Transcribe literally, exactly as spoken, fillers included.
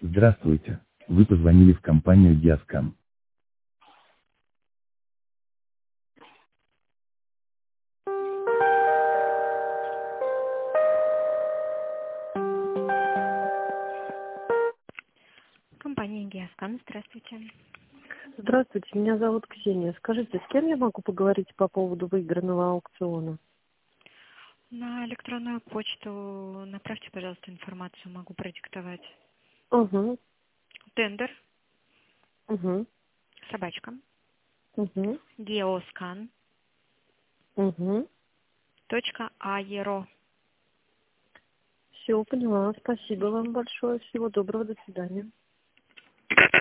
Здравствуйте. Вы позвонили в компанию Диаскам. Компания Геоскан, здравствуйте. Здравствуйте, меня зовут Ксения. Скажите, с кем я могу поговорить по поводу выигранного аукциона? На электронную почту направьте, пожалуйста, информацию, могу продиктовать. Угу, Тендер, угу, собачка, угу, geoscan угу. точка аеро. Все, поняла. Спасибо вам большое. Всего доброго. До свидания.